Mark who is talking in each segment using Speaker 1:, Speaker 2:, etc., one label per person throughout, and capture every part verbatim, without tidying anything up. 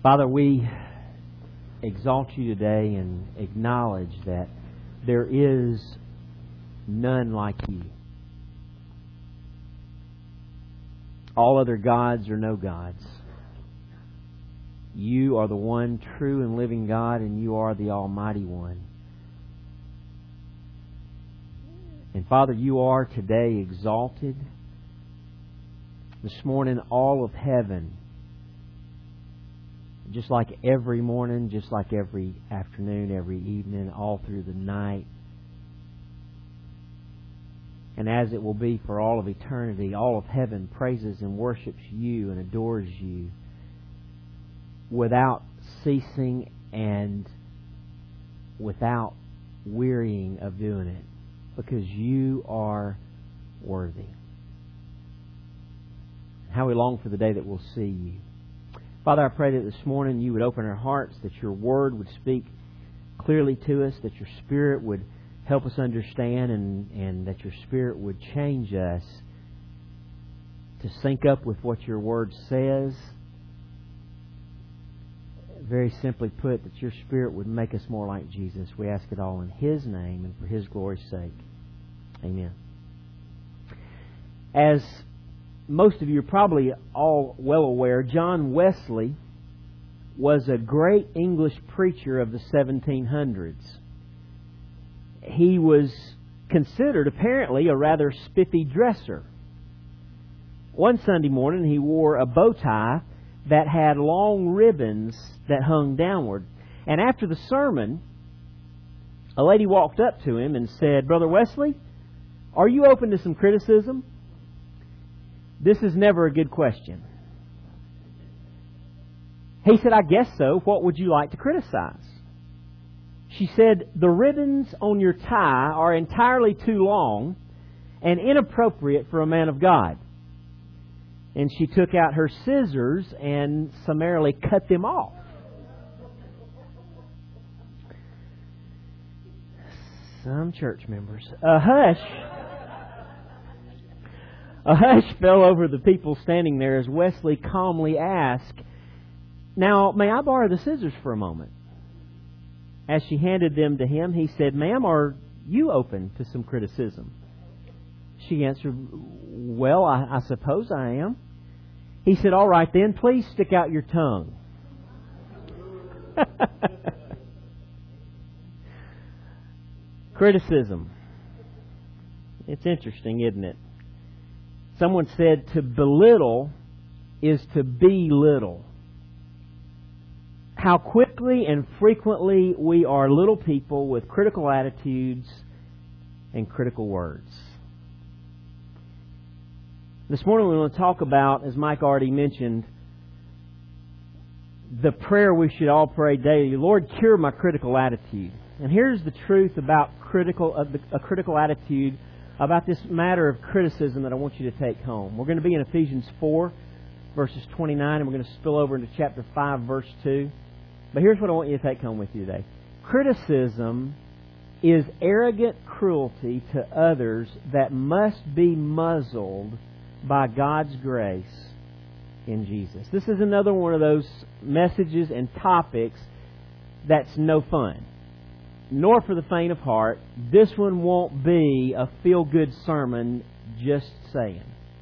Speaker 1: Father, we exalt You today and acknowledge that there is none like You. All other gods are no gods. You are the one true and living God, and You are the Almighty One. And Father, You are today exalted. This morning, all of heaven, just like every morning, just like every afternoon, every evening, all through the night, and as it will be for all of eternity, all of heaven praises and worships You and adores You without ceasing and without wearying of doing it, because You are worthy. How we long for the day that we'll see You. Father, I pray that this morning You would open our hearts, that Your Word would speak clearly to us, that Your Spirit would help us understand, and, and that Your Spirit would change us to sync up with what Your Word says. Very simply put, that Your Spirit would make us more like Jesus. We ask it all in His name and for His glory's sake. Amen. As most of you are probably all well aware, John Wesley was a great English preacher of the seventeen hundreds. He was considered apparently a rather spiffy dresser. One Sunday morning he wore a bow tie that had long ribbons that hung downward. And after the sermon, a lady walked up to him and said, "Brother Wesley, are you open to some criticism?" This is never a good question. He said, "I guess so. What would you like to criticize?" She said, "The ribbons on your tie are entirely too long and inappropriate for a man of God." And she took out her scissors and summarily cut them off. Some church members. A hush. A hush fell over the people standing there as Wesley calmly asked, "Now, may I borrow the scissors for a moment?" As she handed them to him, he said, "Ma'am, are you open to some criticism?" She answered, "Well, I, I suppose I am." He said, "All right then, please stick out your tongue." Criticism. It's interesting, isn't it? Someone said to belittle is to be little. How quickly and frequently we are little people with critical attitudes and critical words. This morning we want to talk about, as Mike already mentioned, the prayer we should all pray daily. Lord, cure my critical attitude. And here's the truth about critical uh, a critical attitude, about this matter of criticism that I want you to take home. We're going to be in Ephesians four, verses twenty-nine, and we're going to spill over into chapter five, verse two. But here's what I want you to take home with you today. Criticism is arrogant cruelty to others that must be muzzled by God's grace in Jesus. This is another one of those messages and topics that's no fun, nor for the faint of heart. This one won't be a feel-good sermon, just saying.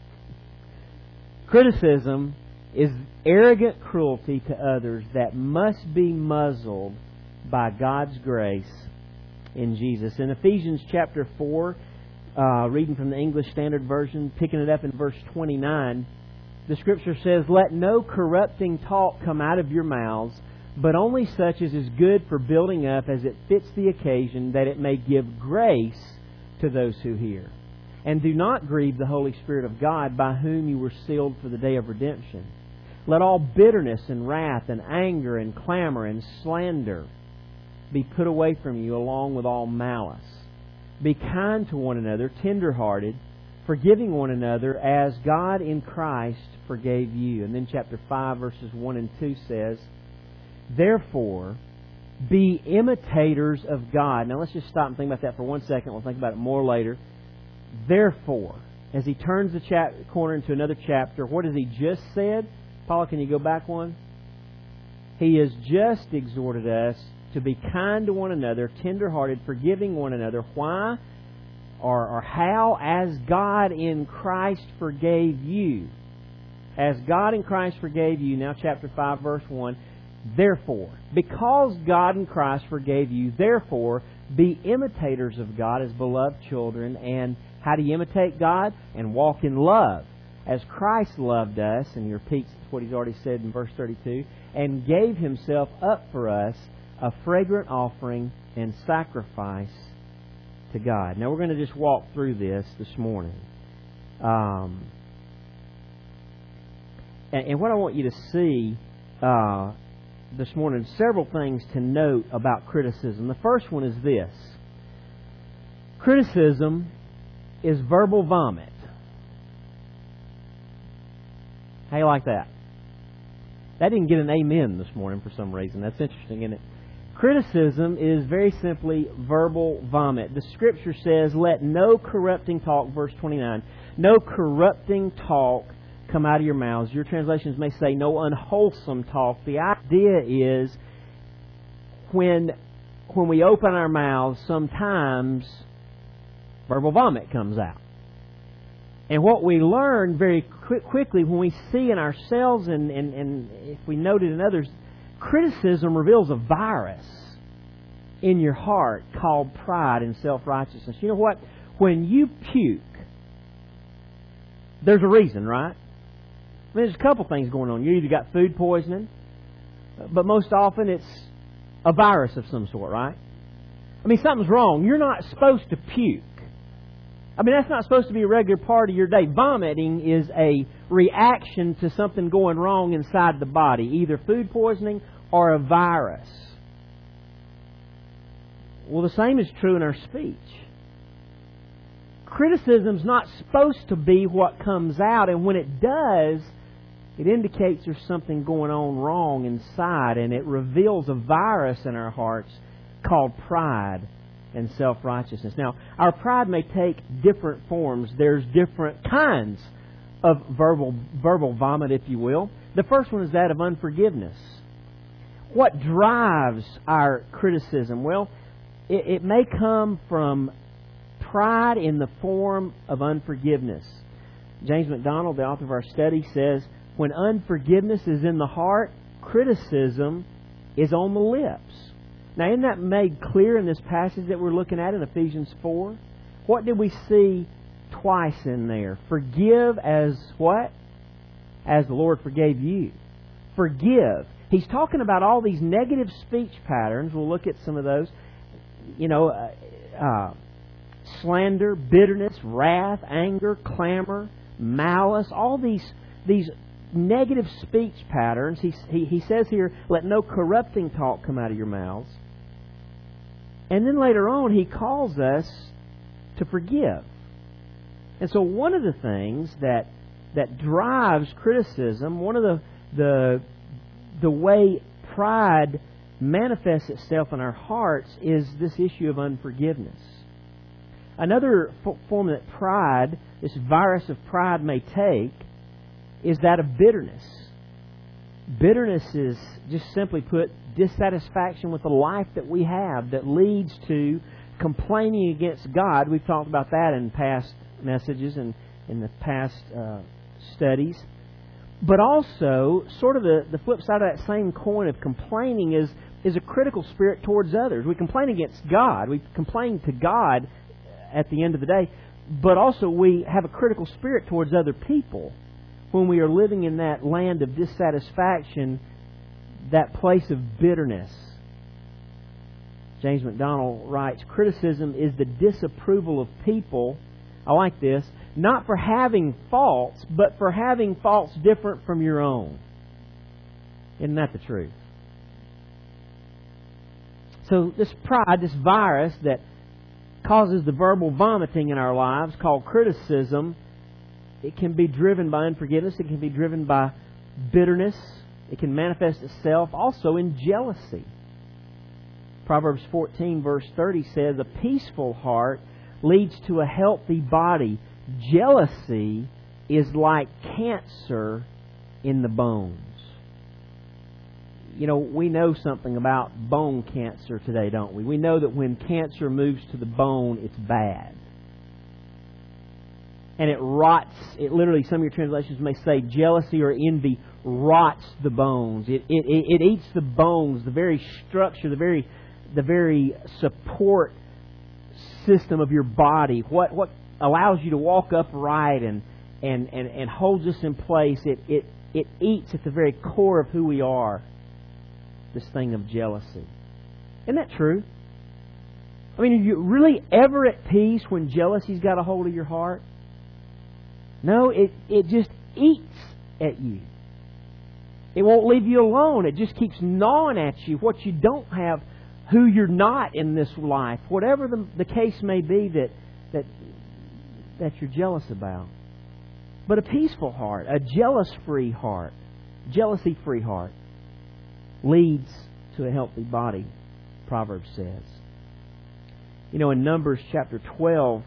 Speaker 1: Criticism is arrogant cruelty to others that must be muzzled by God's grace in Jesus. In Ephesians chapter four, uh, reading from the English Standard Version, picking it up in verse twenty-nine, the Scripture says, "Let no corrupting talk come out of your mouths, but only such as is good for building up as it fits the occasion, that it may give grace to those who hear. And do not grieve the Holy Spirit of God, by whom you were sealed for the day of redemption. Let all bitterness and wrath and anger and clamor and slander be put away from you, along with all malice. Be kind to one another, tender-hearted, forgiving one another, as God in Christ forgave you." And then chapter five, verses one and two says, "Therefore, be imitators of God." Now let's just stop and think about that for one second. We'll think about it more later. Therefore, as he turns the chap- corner into another chapter, what has he just said? Paula, can you go back one? He has just exhorted us to be kind to one another, tender-hearted, forgiving one another. Why? Or, or how? As God in Christ forgave you. As God in Christ forgave you. Now chapter five, verse one. Therefore, because God in Christ forgave you, therefore, be imitators of God as beloved children. And how do you imitate God? And walk in love, as Christ loved us, and he repeats what He's already said in verse thirty-two, and gave Himself up for us, a fragrant offering and sacrifice to God. Now we're going to just walk through this this morning. Um, and, and what I want you to see uh, this morning, several things to note about criticism. The first one is this. Criticism is verbal vomit. How you like that? That didn't get an amen this morning for some reason. That's interesting, isn't it? Criticism is very simply verbal vomit. The Scripture says, let no corrupting talk, verse twenty-nine, no corrupting talk come out of your mouths. Your translations may say no unwholesome talk. The idea is when, when we open our mouths, sometimes verbal vomit comes out. And what we learn very quick, quickly when we see in ourselves and, and, and if we note it in others, criticism reveals a virus in your heart called pride and self-righteousness. You know what? When you puke, there's a reason, right? I mean, there's a couple things going on. You either got food poisoning, but most often it's a virus of some sort, right? I mean, something's wrong. You're not supposed to puke. I mean, that's not supposed to be a regular part of your day. Vomiting is a reaction to something going wrong inside the body, either food poisoning or a virus. Well, the same is true in our speech. Criticism's not supposed to be what comes out, and when it does, it indicates there's something going on wrong inside, and it reveals a virus in our hearts called pride and self-righteousness. Now, our pride may take different forms. There's different kinds of verbal verbal vomit, if you will. The first one is that of unforgiveness. What drives our criticism? Well, it, it may come from pride in the form of unforgiveness. James MacDonald, the author of our study, says, when unforgiveness is in the heart, criticism is on the lips. Now, isn't that made clear in this passage that we're looking at in Ephesians four? What did we see twice in there? Forgive as what? As the Lord forgave you. Forgive. He's talking about all these negative speech patterns. We'll look at some of those. You know, uh, uh, slander, bitterness, wrath, anger, clamor, malice, all these these negative speech patterns. He, he, he says here, let no corrupting talk come out of your mouths. And then later on, he calls us to forgive. And so one of the things that that drives criticism, one of the the the way pride manifests itself in our hearts is this issue of unforgiveness. Another f- form that pride, this virus of pride may take, is that of bitterness. Bitterness is, just simply put, dissatisfaction with the life that we have that leads to complaining against God. We've talked about that in past messages and in the past uh, studies. But also, sort of the, the flip side of that same coin of complaining is, is a critical spirit towards others. We complain against God. We complain to God at the end of the day. But also we have a critical spirit towards other people when we are living in that land of dissatisfaction, that place of bitterness. James MacDonald writes, criticism is the disapproval of people, I like this, not for having faults, but for having faults different from your own. Isn't that the truth? So this pride, this virus that causes the verbal vomiting in our lives called criticism, it can be driven by unforgiveness. It can be driven by bitterness. It can manifest itself also in jealousy. Proverbs fourteen verse thirty says, a peaceful heart leads to a healthy body. Jealousy is like cancer in the bones. you know, we know something about bone cancer today, don't we? We know that when cancer moves to the bone, it's bad. And it rots, it literally, some of your translations may say, jealousy or envy rots the bones. It, it, it eats the bones, the very structure, the very, the very support system of your body. What, what allows you to walk upright and, and, and, and holds us in place. It, it, it eats at the very core of who we are. This thing of jealousy. Isn't that true? I mean, are you really ever at peace when jealousy's got a hold of your heart? No, it, it just eats at you. It won't leave you alone. It just keeps gnawing at you what you don't have, who you're not in this life. Whatever the, the case may be that, that, that you're jealous about. But a peaceful heart, a jealous-free heart, jealousy-free heart, leads to a healthy body, Proverbs says. You know, in Numbers chapter twelve,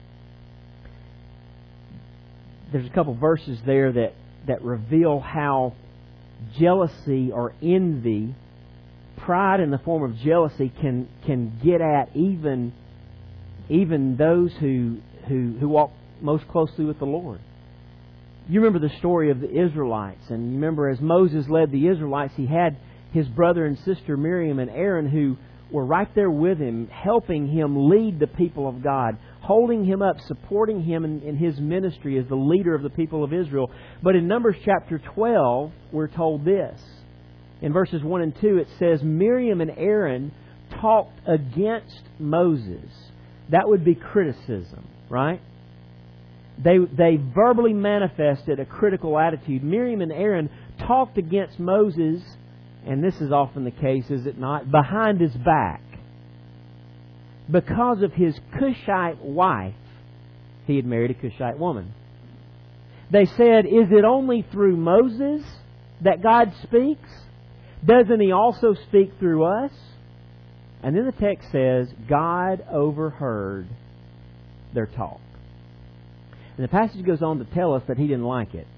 Speaker 1: there's a couple verses there that, that reveal how jealousy or envy, pride in the form of jealousy, can can get at even even those who who, who walk most closely with the Lord. You remember the story of the Israelites, and you remember as Moses led the Israelites, he had his brother and sister Miriam and Aaron who were right there with him, helping him lead the people of God, holding him up, supporting him in, in his ministry as the leader of the people of Israel. But in Numbers chapter twelve, we're told this. In verses one and two, it says, Miriam and Aaron talked against Moses. That would be criticism, right? They, they verbally manifested a critical attitude. Miriam and Aaron talked against Moses, and this is often the case, is it not, behind his back. Because of his Cushite wife, he had married a Cushite woman. They said, is it only through Moses that God speaks? Doesn't He also speak through us? And then the text says, God overheard their talk. And the passage goes on to tell us that He didn't like it.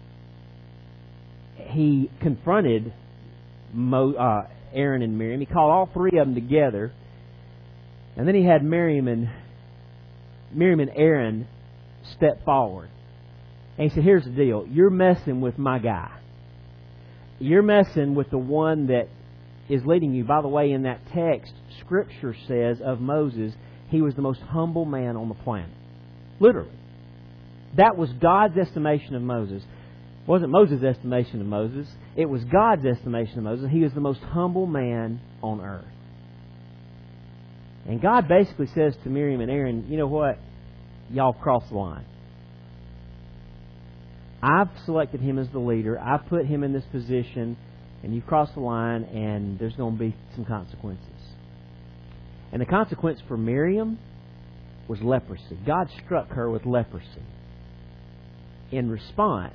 Speaker 1: He confronted Mo, uh, Aaron and Miriam. He called all three of them together. And then he had Miriam and Miriam and Aaron step forward. And he said, here's the deal. You're messing with my guy. You're messing with the one that is leading you. By the way, in that text, Scripture says of Moses, he was the most humble man on the planet. Literally. That was God's estimation of Moses. It wasn't Moses' estimation of Moses. It was God's estimation of Moses. He was the most humble man on earth. And God basically says to Miriam and Aaron, you know what? Y'all crossed the line. I've selected him as the leader. I've put him in this position. And you've crossed the line, and there's going to be some consequences. And the consequence for Miriam was leprosy. God struck her with leprosy in response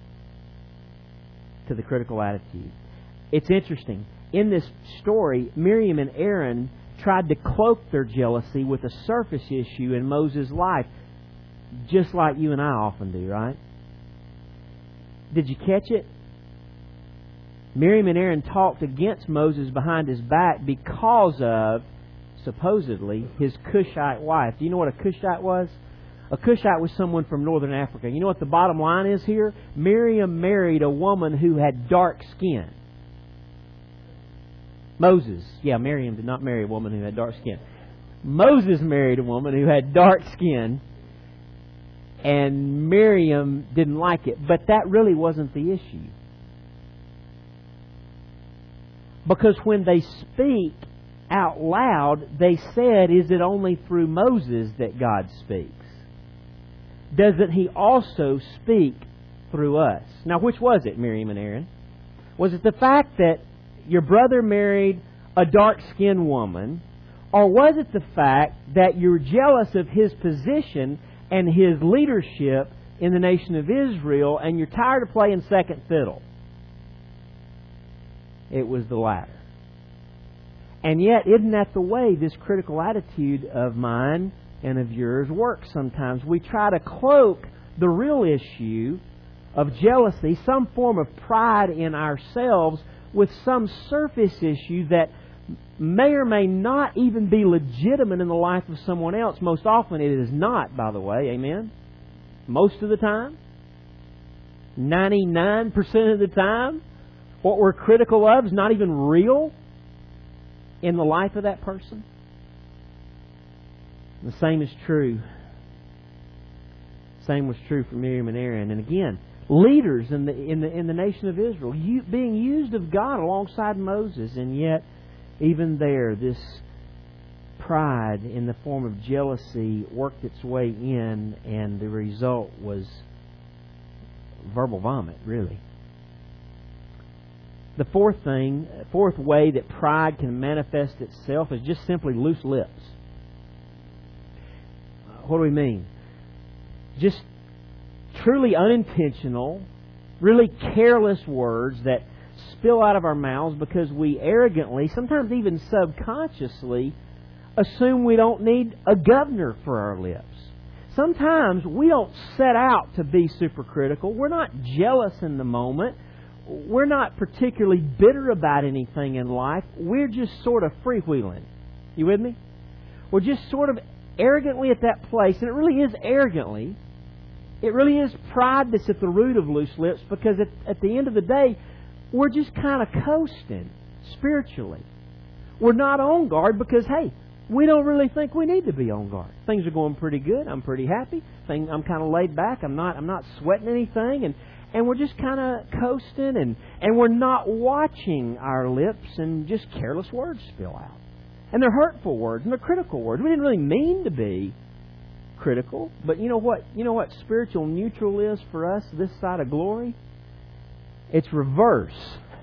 Speaker 1: to the critical attitude. It's interesting. In this story, Miriam and Aaron tried to cloak their jealousy with a surface issue in Moses' life, just like you and I often do, right? Did you catch it? Miriam and Aaron talked against Moses behind his back because of, supposedly, his Cushite wife. Do you know what a Cushite was? A Cushite was someone from northern Africa. You know what the bottom line is here? Miriam married a woman who had dark skin. Moses. Yeah, Miriam did not marry a woman who had dark skin. Moses married a woman who had dark skin. And Miriam didn't like it. But that really wasn't the issue. Because when they speak out loud, they said, is it only through Moses that God speaks? Doesn't He also speak through us? Now, which was it, Miriam and Aaron? Was it the fact that your brother married a dark-skinned woman? Or was it the fact that you're jealous of his position and his leadership in the nation of Israel and you're tired of playing second fiddle? It was the latter. And yet, isn't that the way this critical attitude of mine and of yours works sometimes? We try to cloak the real issue of jealousy, some form of pride in ourselves, with some surface issue that may or may not even be legitimate in the life of someone else. Most often it is not, by the way. Amen? Most of the time. ninety-nine percent of the time. What we're critical of is not even real in the life of that person. The same is true. Same was true for Miriam and Aaron. And again, leaders in the in the in the nation of Israel, you, being used of God alongside Moses, and yet even there, this pride in the form of jealousy worked its way in, and the result was verbal vomit, really. The fourth thing, fourth way that pride can manifest itself is just simply loose lips. What do we mean? Just truly unintentional, really careless words that spill out of our mouths because we arrogantly, sometimes even subconsciously, assume we don't need a governor for our lips. Sometimes we don't set out to be supercritical. We're not jealous in the moment. We're not particularly bitter about anything in life. We're just sort of freewheeling. You with me? We're just sort of arrogantly at that place. And it really is arrogantly. It really is pride that's at the root of loose lips, because at, at the end of the day, we're just kind of coasting spiritually. We're not on guard because, hey, we don't really think we need to be on guard. Things are going pretty good. I'm pretty happy. Thing, I'm kind of laid back. I'm not I'm not sweating anything. And, and we're just kind of coasting, and, and we're not watching our lips, and just careless words spill out. And they're hurtful words, and they're critical words. We didn't really mean to be critical. But you know what? You know what spiritual neutral is for us this side of glory? It's reverse.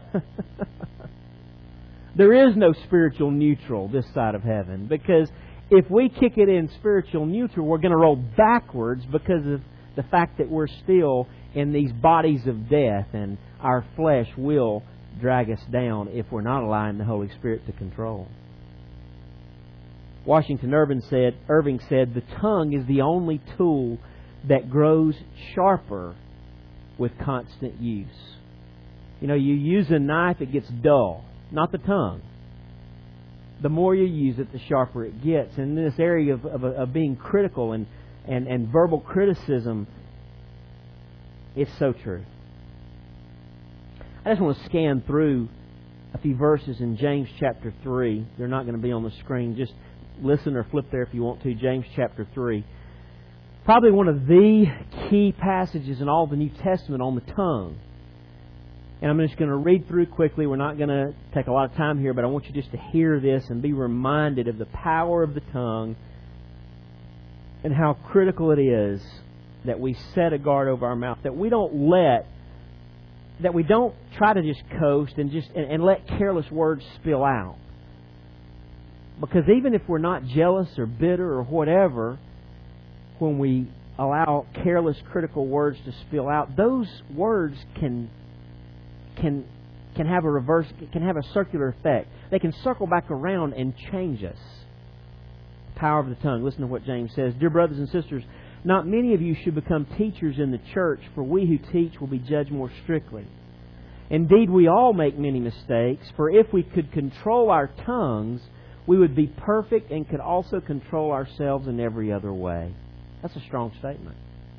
Speaker 1: There is no spiritual neutral this side of heaven, because if we kick it in spiritual neutral, we're going to roll backwards because of the fact that we're still in these bodies of death, and our flesh will drag us down if we're not allowing the Holy Spirit to control. Washington Irving said, Irving said, the tongue is the only tool that grows sharper with constant use. You know, you use a knife, it gets dull. Not the tongue. The more you use it, the sharper it gets. And in this area of, of, of being critical and, and, and verbal criticism, it's so true. I just want to scan through a few verses in James chapter three. They're not going to be on the screen. Just listen or flip there if you want to. James chapter three. Probably one of the key passages in all the New Testament on the tongue. And I'm just going to read through quickly. We're not going to take a lot of time here, but I want you just to hear this and be reminded of the power of the tongue and how critical it is that we set a guard over our mouth, that we don't let, that we don't try to just coast and just and, and let careless words spill out. Because even if we're not jealous or bitter or whatever, when we allow careless, critical words to spill out, those words can can can have a reverse, can have a circular effect. They can circle back around and change us. The power of the tongue. Listen to what James says. Dear brothers and sisters, not many of you should become teachers in the church, for we who teach will be judged more strictly. Indeed, we all make many mistakes, for if we could control our tongues, we would be perfect and could also control ourselves in every other way. That's a strong statement.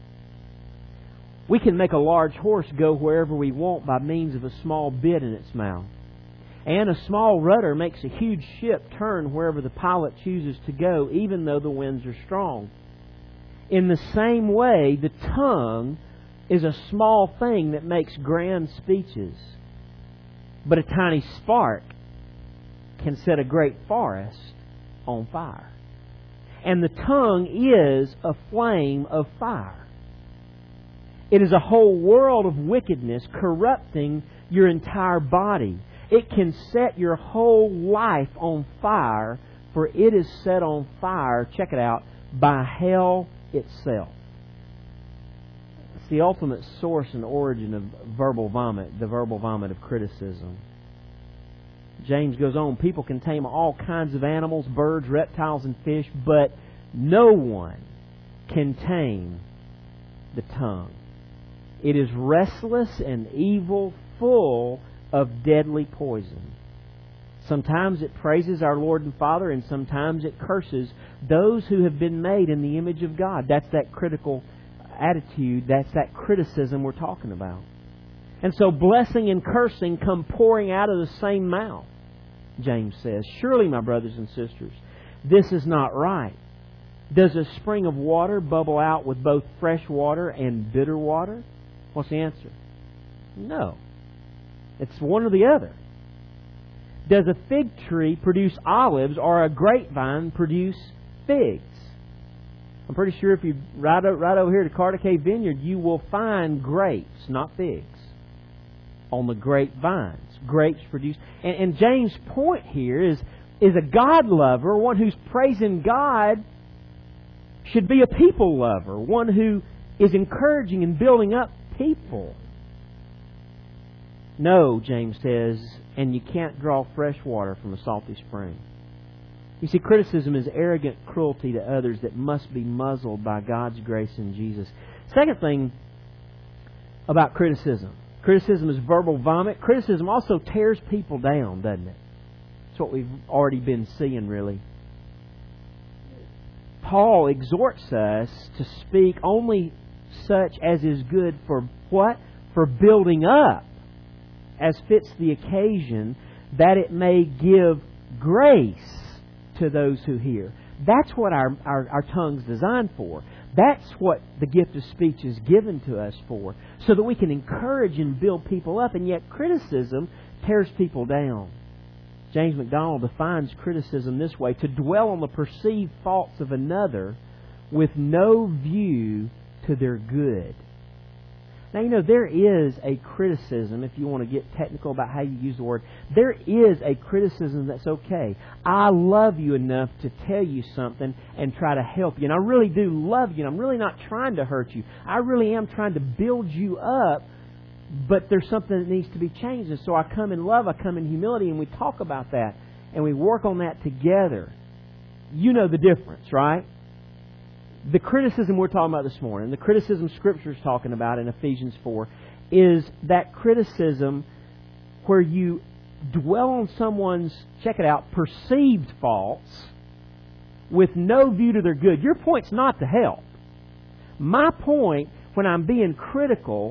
Speaker 1: We can make a large horse go wherever we want by means of a small bit in its mouth. And a small rudder makes a huge ship turn wherever the pilot chooses to go, even though the winds are strong. In the same way, the tongue is a small thing that makes grand speeches. But a tiny spark can set a great forest on fire. And the tongue is a flame of fire. It is a whole world of wickedness corrupting your entire body. It can set your whole life on fire, for it is set on fire, check it out, by hell itself. It's the ultimate source and origin of verbal vomit, the verbal vomit of criticism. James goes on, people can tame all kinds of animals, birds, reptiles, and fish, but no one can tame the tongue. It is restless and evil, full of deadly poison. Sometimes it praises our Lord and Father, and sometimes it curses those who have been made in the image of God. That's that critical attitude. That's that criticism we're talking about. And so blessing and cursing come pouring out of the same mouth, James says. Surely, my brothers and sisters, this is not right. Does a spring of water bubble out with both fresh water and bitter water? What's the answer? No. It's one or the other. Does a fig tree produce olives or a grapevine produce figs? I'm pretty sure if you ride, right over here to Carter Cave Vineyard, you will find grapes, not figs, on the grapevines. Grapes produce. And, and James' point here is, is a God lover, one who's praising God, should be a people lover, one who is encouraging and building up people. No, James says, and you can't draw fresh water from a salty spring. You see, criticism is arrogant cruelty to others that must be muzzled by God's grace in Jesus. Second thing about criticism. Criticism is verbal vomit. Criticism also tears people down, doesn't it? That's what we've already been seeing, really. Paul exhorts us to speak only such as is good for what? For building up, as fits the occasion, that it may give grace to those who hear. That's what our, our, our tongue's designed for. That's what the gift of speech is given to us for, so that we can encourage and build people up. And yet criticism tears people down. James MacDonald defines criticism this way: to dwell on the perceived faults of another with no view to their good. Now, you know, there is a criticism, if you want to get technical about how you use the word, there is a criticism that's okay. I love you enough to tell you something and try to help you. And I really do love you, and I'm really not trying to hurt you. I really am trying to build you up, but there's something that needs to be changed. And so I come in love, I come in humility, and we talk about that, and we work on that together. You know the difference, right? The criticism we're talking about this morning, the criticism Scripture is talking about in Ephesians four, is that criticism where you dwell on someone's, check it out, perceived faults with no view to their good. Your point's not to help. My point, when I'm being critical,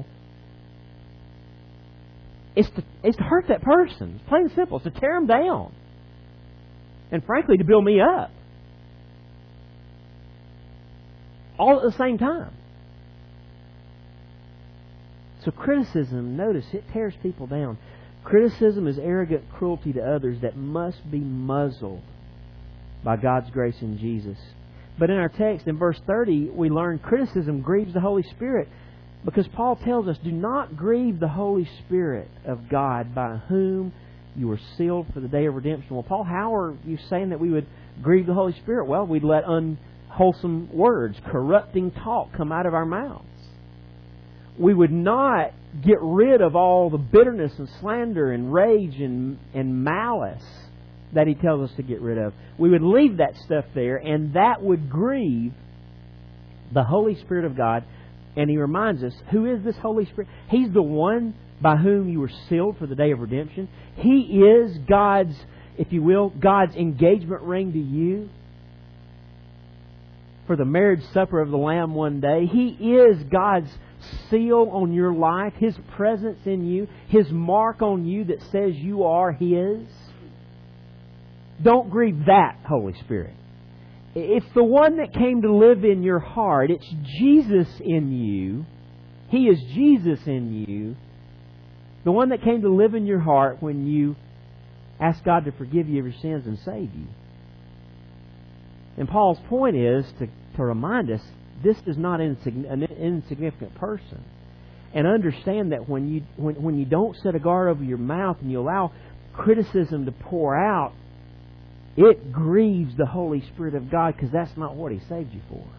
Speaker 1: is to, is to hurt that person. It's plain and simple. It's to tear them down. And frankly, to build me up. All at the same time. So criticism, notice, it tears people down. Criticism is arrogant cruelty to others that must be muzzled by God's grace in Jesus. But in our text, in verse thirty, we learn criticism grieves the Holy Spirit, because Paul tells us, do not grieve the Holy Spirit of God, by whom you were sealed for the day of redemption. Well, Paul, how are you saying that we would grieve the Holy Spirit? Well, we'd let un wholesome words, corrupting talk come out of our mouths. We would not get rid of all the bitterness and slander and rage and, and malice that he tells us to get rid of. We would leave that stuff there, and that would grieve the Holy Spirit of God. And he reminds us, who is this Holy Spirit? He's the one by whom you were sealed for the day of redemption. He is God's, if you will, God's engagement ring to you for the marriage supper of the Lamb one day. He is God's seal on your life, His presence in you, His mark on you that says you are His. Don't grieve that Holy Spirit. It's the one that came to live in your heart. It's Jesus in you. He is Jesus in you. The one that came to live in your heart when you ask God to forgive you of your sins and save you. And Paul's point is to, to remind us this is not an insignificant person. And understand that when you when, when you don't set a guard over your mouth and you allow criticism to pour out, it grieves the Holy Spirit of God, because that's not what He saved you for.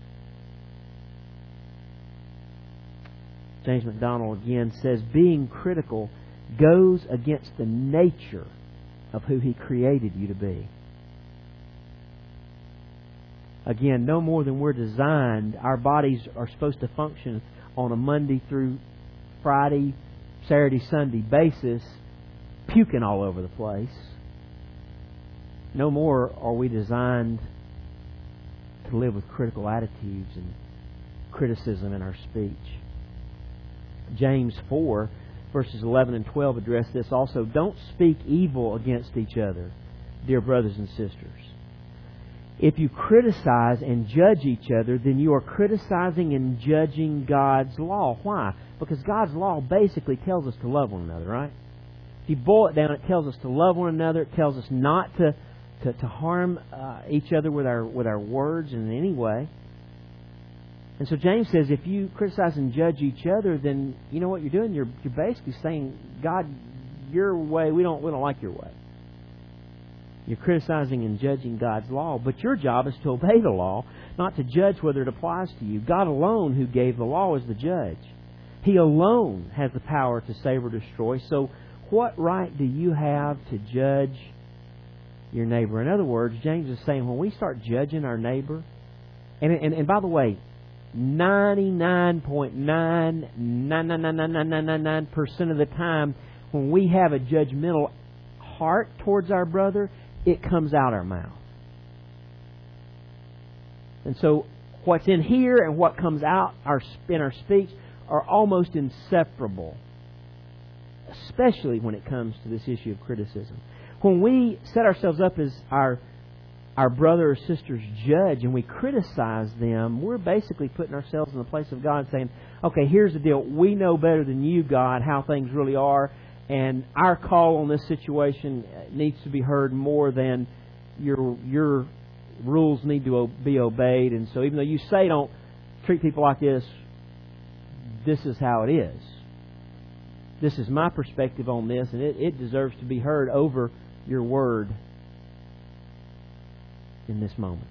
Speaker 1: James MacDonald again says, being critical goes against the nature of who He created you to be. Again, no more than we're designed. Our bodies are supposed to function on a Monday through Friday, Saturday, Sunday basis puking all over the place. No more are we designed to live with critical attitudes and criticism in our speech. James four, verses eleven and twelve address this also. Don't speak evil against each other, dear brothers and sisters. If you criticize and judge each other, then you are criticizing and judging God's law. Why? Because God's law basically tells us to love one another, right? If you boil it down, it tells us to love one another. It tells us not to to, to harm uh, each other with our with our words in any way. And so James says, if you criticize and judge each other, then you know what you're doing. You're you're basically saying, God, your way, we don't we don't like your way. You're criticizing and judging God's law, but your job is to obey the law, not to judge whether it applies to you. God alone, who gave the law, is the judge. He alone has the power to save or destroy. So what right do you have to judge your neighbor? In other words, James is saying when we start judging our neighbor, and and, and by the way, ninety-nine point nine nine nine nine nine nine nine nine nine percent of the time, when we have a judgmental heart towards our brother, it comes out our mouth. And so what's in here and what comes out our in our speech are almost inseparable, especially when it comes to this issue of criticism. When we set ourselves up as our our brother or sister's judge and we criticize them, we're basically putting ourselves in the place of God, saying, okay, here's the deal. We know better than you, God, how things really are, and our call on this situation needs to be heard more than your your rules need to be obeyed. And so even though you say don't treat people like this, this is how it is. This is my perspective on this, and it, it deserves to be heard over your word in this moment.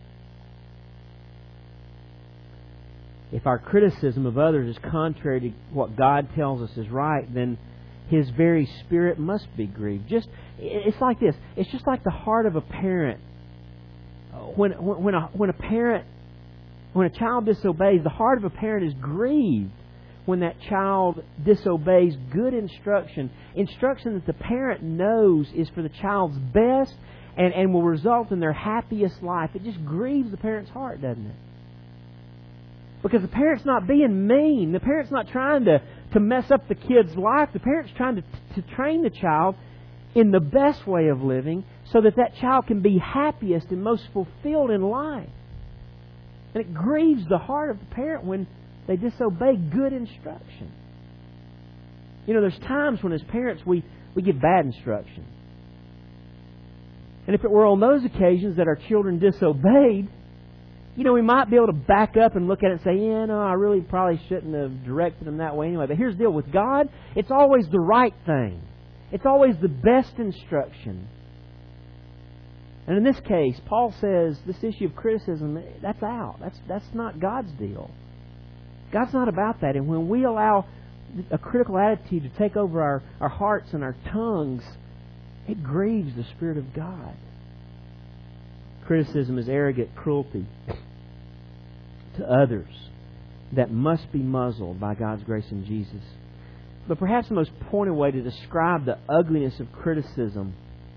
Speaker 1: If our criticism of others is contrary to what God tells us is right, then His very Spirit must be grieved. Just it's like this. It's just like the heart of a parent. When when when a when a parent when a child disobeys, the heart of a parent is grieved when that child disobeys good instruction, instruction that the parent knows is for the child's best and, and will result in their happiest life. It just grieves the parent's heart, doesn't it? Because the parent's not being mean. The parent's not trying to, to mess up the kid's life. The parent's trying to, to train the child in the best way of living so that that child can be happiest and most fulfilled in life. And it grieves the heart of the parent when they disobey good instruction. You know, there's times when as parents we, we give bad instruction. And if it were on those occasions that our children disobeyed, you know, we might be able to back up and look at it and say, yeah, no, I really probably shouldn't have directed them that way anyway. But here's the deal. With God, it's always the right thing. It's always the best instruction. And in this case, Paul says this issue of criticism, that's out. That's, that's not God's deal. God's not about that. And when we allow a critical attitude to take over our, our hearts and our tongues, it grieves the Spirit of God. Criticism is arrogant cruelty to others that must be muzzled by God's grace in Jesus. But perhaps the most pointed way to describe the ugliness of criticism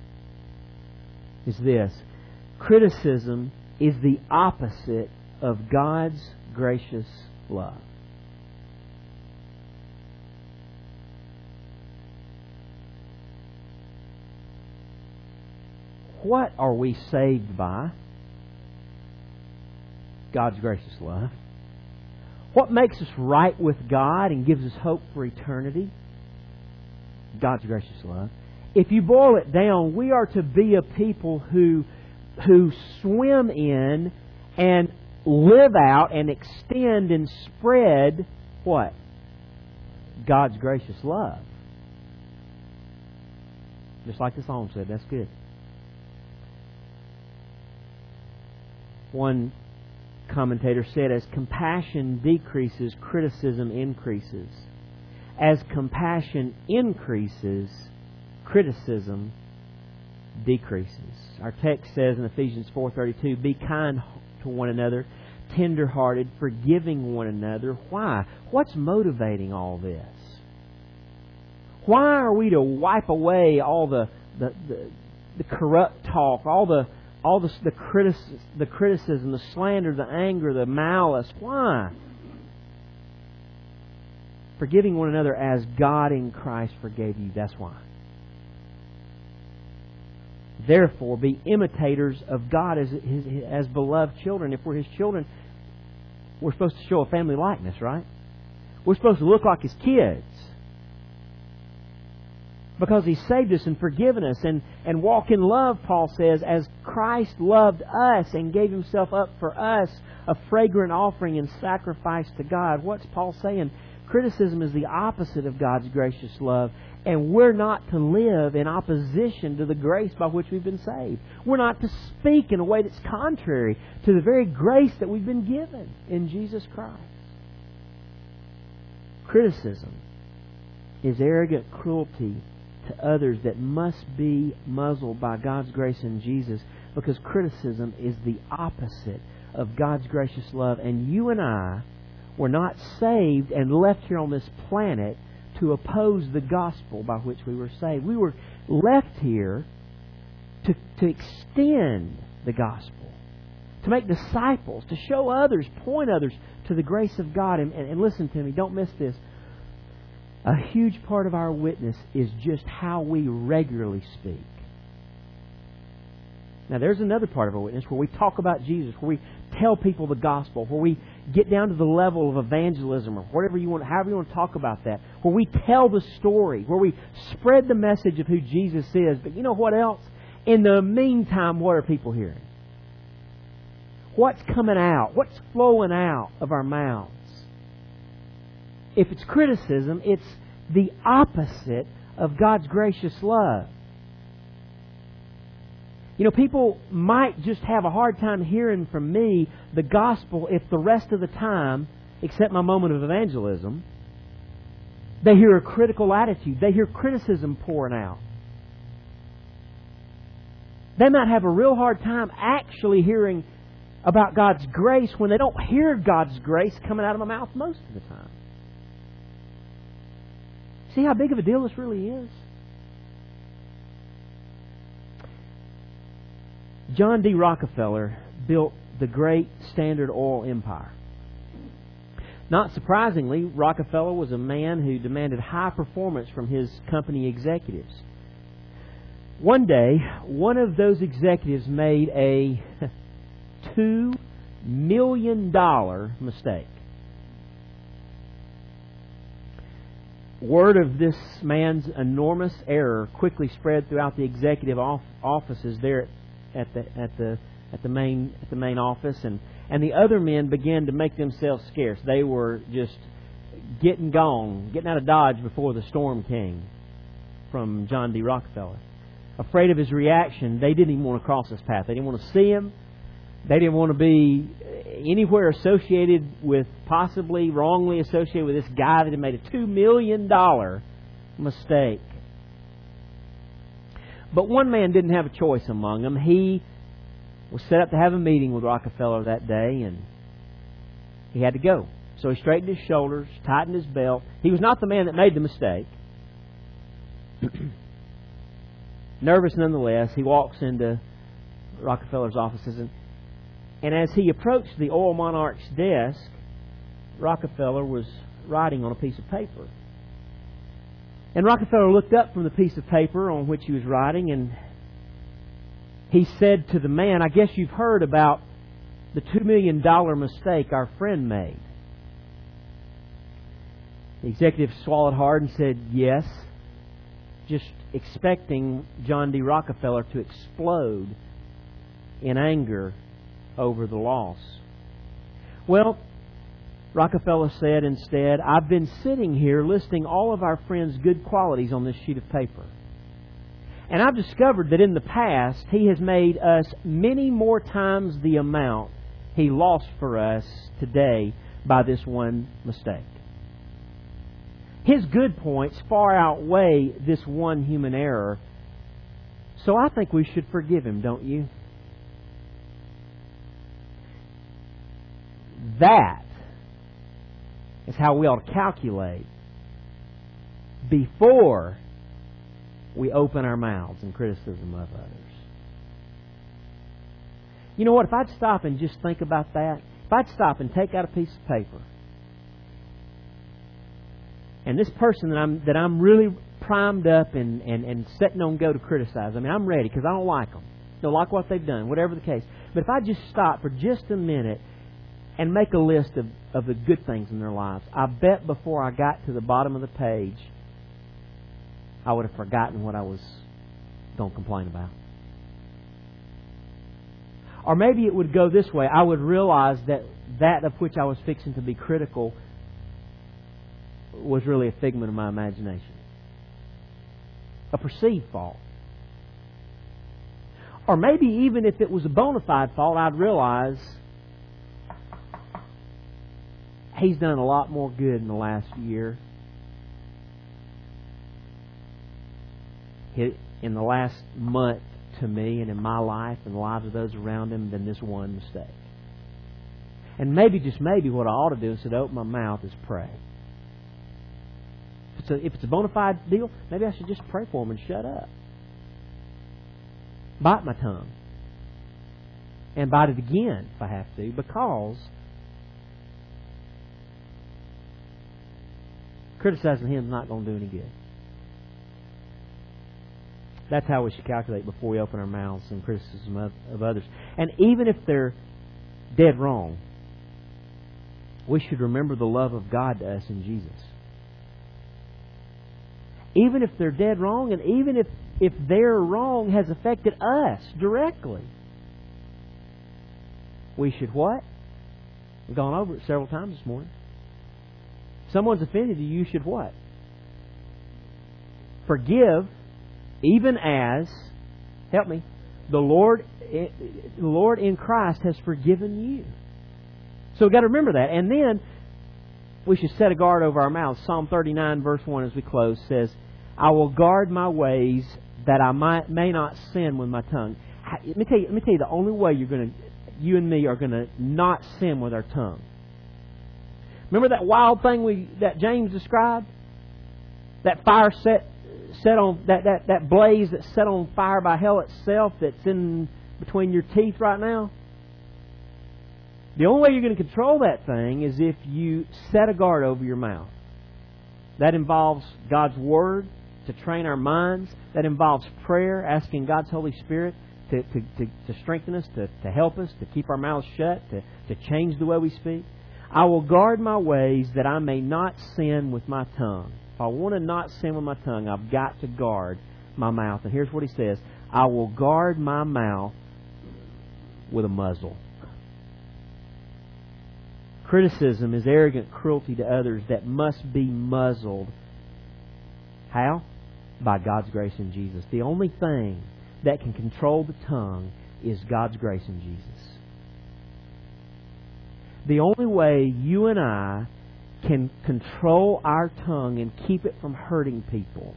Speaker 1: is this. Criticism is the opposite of God's gracious love. What are we saved by? God's gracious love. What makes us right with God and gives us hope for eternity? God's gracious love. If you boil it down, we are to be a people who, who swim in and live out and extend and spread what? God's gracious love. Just like the song said, that's good. One commentator said, as compassion decreases, criticism increases. As compassion increases, criticism decreases. Our text says in Ephesians four thirty-two, be kind to one another, tender-hearted, forgiving one another. Why? What's motivating all this? Why are we to wipe away all the the, the, the corrupt talk, all the all the the, criticism, the criticism, the slander, the anger, the malice? Why? Forgiving one another as God in Christ forgave you. That's why. Therefore, be imitators of God as his, as beloved children. If we're His children, we're supposed to show a family likeness, right? We're supposed to look like His kids. Because He saved us and forgiven us and, and walk in love, Paul says, as Christ loved us and gave Himself up for us, a fragrant offering and sacrifice to God. What's Paul saying? Criticism is the opposite of God's gracious love, and we're not to live in opposition to the grace by which we've been saved. We're not to speak in a way that's contrary to the very grace that we've been given in Jesus Christ. Criticism is arrogant cruelty to others that must be muzzled by God's grace in Jesus, because criticism is the opposite of God's gracious love. And you and I were not saved and left here on this planet to oppose the gospel by which we were saved. We were left here to, to extend the gospel, to make disciples, to show others, point others to the grace of God. And, and, and listen to me, don't miss this. A huge part of our witness is just how we regularly speak. Now, there's another part of our witness where we talk about Jesus, where we tell people the gospel, where we get down to the level of evangelism or whatever you want, however you want to talk about that, where we tell the story, where we spread the message of who Jesus is. But you know what else? In the meantime, what are people hearing? What's coming out? What's flowing out of our mouths? If it's criticism, it's the opposite of God's gracious love. You know, people might just have a hard time hearing from me the gospel if the rest of the time, except my moment of evangelism, they hear a critical attitude. They hear criticism pouring out. They might have a real hard time actually hearing about God's grace when they don't hear God's grace coming out of my mouth most of the time. See how big of a deal this really is? John D. Rockefeller built the great Standard Oil empire. Not surprisingly, Rockefeller was a man who demanded high performance from his company executives. One day, one of those executives made a two million dollars mistake. Word of this man's enormous error quickly spread throughout the executive offices there at the at the at the main at the main office, and, and the other men began to make themselves scarce. They were just getting gone, getting out of Dodge before the storm came from John D. Rockefeller. Afraid of his reaction, they didn't even want to cross his path. They didn't want to see him. They didn't want to be anywhere associated with, possibly wrongly associated with this guy that had made a two million dollars mistake. But one man didn't have a choice among them. He was set up to have a meeting with Rockefeller that day, and he had to go. So he straightened his shoulders, tightened his belt. He was not the man that made the mistake. Nervous nonetheless, he walks into Rockefeller's offices, and, and as he approached the oil monarch's desk, Rockefeller was writing on a piece of paper. And Rockefeller looked up from the piece of paper on which he was writing, and he said to the man, "I guess you've heard about the two million dollars mistake our friend made." The executive swallowed hard and said, "Yes," just expecting John D. Rockefeller to explode in anger over the loss. Well, Rockefeller said instead, "I've been sitting here listing all of our friend's good qualities on this sheet of paper. And I've discovered that in the past, he has made us many more times the amount he lost for us today by this one mistake. His good points far outweigh this one human error. So I think we should forgive him, don't you?" That is how we ought to calculate before we open our mouths in criticism of others. You know what? If I'd stop and just think about that, if I'd stop and take out a piece of paper, and this person that I'm that I'm really primed up and, and, and setting on go to criticize, I mean, I'm ready because I don't like them. Don't like what they've done, whatever the case. But if I just stop for just a minute and make a list of, of the good things in their lives, I bet before I got to the bottom of the page, I would have forgotten what I was going to complain about. Or maybe it would go this way. I would realize that that of which I was fixing to be critical was really a figment of my imagination. A perceived fault. Or maybe even if it was a bona fide fault, I'd realize he's done a lot more good in the last year. In the last month to me and in my life and the lives of those around him than this one mistake. And maybe, just maybe, what I ought to do instead of open my mouth is pray. If it's a, if it's a bona fide deal, maybe I should just pray for him and shut up. Bite my tongue. And bite it again if I have to, because criticizing him is not going to do any good. That's how we should calculate before we open our mouths in criticism of, of others. And even if they're dead wrong, we should remember the love of God to us in Jesus. Even if they're dead wrong, and even if, if their wrong has affected us directly, we should what? We've gone over it several times this morning. If someone's offended you, you should what? Forgive, even as, help me, the Lord, the Lord in Christ has forgiven you. So we've got to remember that. And then we should set a guard over our mouths. Psalm thirty-nine verse one as we close says, I will guard my ways that I might, may not sin with my tongue. Let me tell you, let me tell you the only way you're going to, you and me are going to not sin with our tongue. Remember that wild thing we that James described? That fire set set on that, that, that blaze that's set on fire by hell itself that's in between your teeth right now? The only way you're going to control that thing is if you set a guard over your mouth. That involves God's Word to train our minds. That involves prayer, asking God's Holy Spirit to, to, to, to strengthen us, to, to help us, to keep our mouths shut, to, to change the way we speak. I will guard my ways that I may not sin with my tongue. If I want to not sin with my tongue, I've got to guard my mouth. And here's what he says. I will guard my mouth with a muzzle. Criticism is arrogant cruelty to others that must be muzzled. How? By God's grace in Jesus. The only thing that can control the tongue is God's grace in Jesus. The only way you and I can control our tongue and keep it from hurting people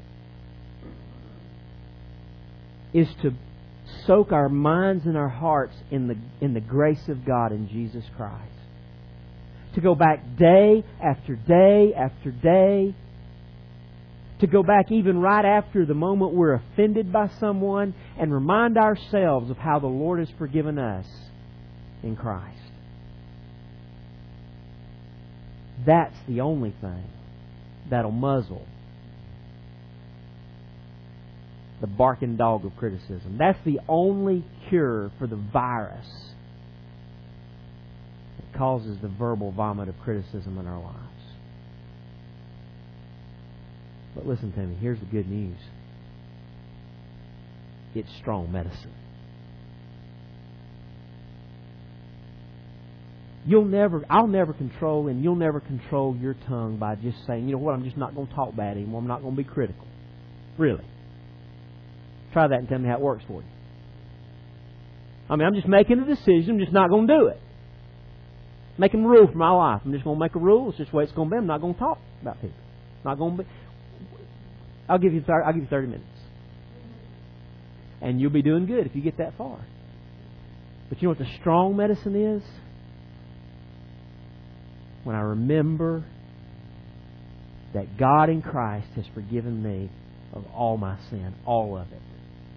Speaker 1: is to soak our minds and our hearts in the in the grace of God in Jesus Christ. To go back day after day after day. To go back even right after the moment we're offended by someone and remind ourselves of how the Lord has forgiven us in Christ. That's the only thing that'll muzzle the barking dog of criticism. That's the only cure for the virus that causes the verbal vomit of criticism in our lives. But listen to me, here's the good news. It's strong medicine. You'll never, I'll never control, and you'll never control your tongue by just saying, you know what, I'm just not going to talk bad anymore. I'm not going to be critical. Really. Try that and tell me how it works for you. I mean, I'm just making a decision. I'm just not going to do it. Making a rule for my life. I'm just going to make a rule. It's just the way it's going to be. I'm not going to talk about people. Not going to be. I'll give you thirty, I'll give you thirty minutes. And you'll be doing good if you get that far. But you know what the strong medicine is? When I remember that God in Christ has forgiven me of all my sin, all of it.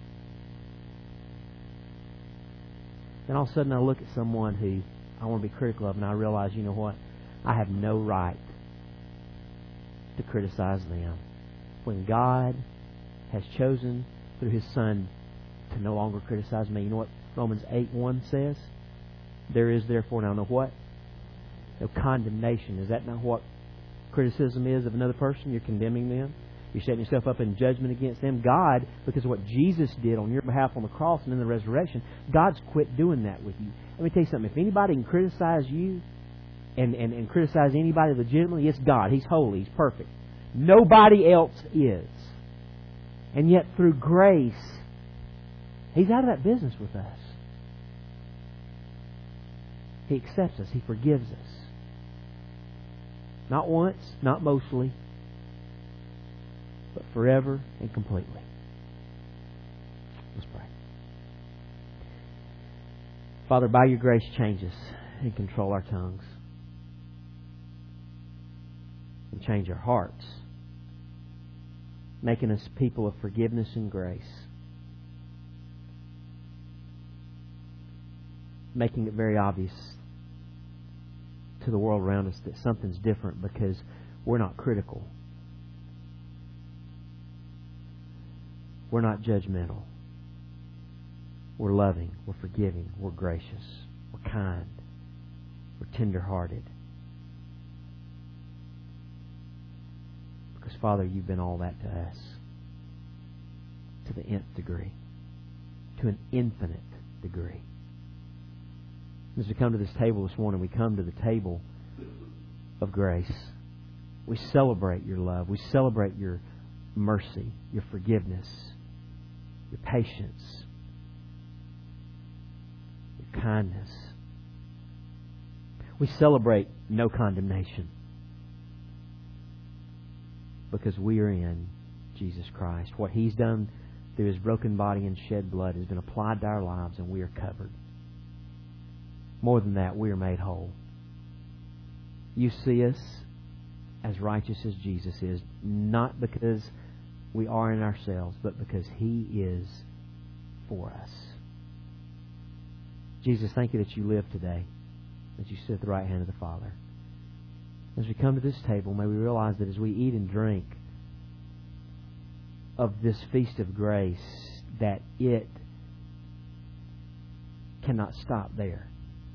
Speaker 1: Then all of a sudden I look at someone who I want to be critical of, and I realize, you know what? I have no right to criticize them. When God has chosen through His Son to no longer criticize me, you know what Romans eight one says? There is therefore now no what? No condemnation. Is that not what criticism is of another person? You're condemning them. You're setting yourself up in judgment against them. God, because of what Jesus did on your behalf on the cross and in the resurrection, God's quit doing that with you. Let me tell you something. If anybody can criticize you and, and, and criticize anybody legitimately, it's God. He's holy. He's perfect. Nobody else is. And yet through grace, He's out of that business with us. He accepts us. He forgives us. Not once, not mostly, but forever and completely. Let's pray. Father, by Your grace, change us and control our tongues. And change our hearts, making us people of forgiveness and grace. Making it very obvious to the world around us that something's different because we're not critical. We're not judgmental. We're loving. We're forgiving. We're gracious. We're kind. We're tender-hearted. Because, Father, You've been all that to us to the nth degree, to an infinite degree. As we come to this table this morning, we come to the table of grace. We celebrate Your love. We celebrate Your mercy, Your forgiveness, Your patience, Your kindness. We celebrate no condemnation because we are in Jesus Christ. What He's done through His broken body and shed blood has been applied to our lives, and we are covered. More than that, we are made whole. You see us as righteous as Jesus is, not because we are in ourselves, but because He is for us. Jesus, thank You that You live today, that You sit at the right hand of the Father. As we come to this table, may we realize that as we eat and drink of this feast of grace, that it cannot stop there.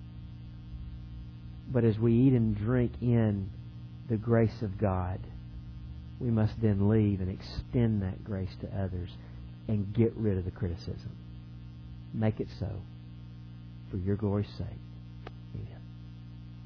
Speaker 1: But as we eat and drink in the grace of God, we must then leave and extend that grace to others and get rid of the criticism. Make it so for Your glory's sake.